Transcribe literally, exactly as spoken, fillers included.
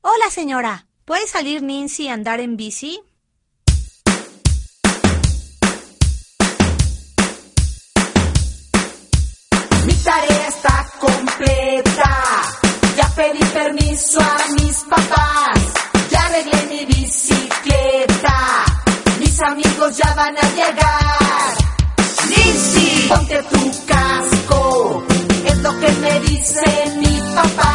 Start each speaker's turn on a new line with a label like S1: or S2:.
S1: Hola, señora. ¿Puede salir Nancy a andar en bici?
S2: Mi tarea está completa. Ya pedí permiso a mis papás. Ya arreglé mi bicicleta. Mis amigos ya van a llegar. Nancy, ponte tu casco. Es lo que me dice mi papá.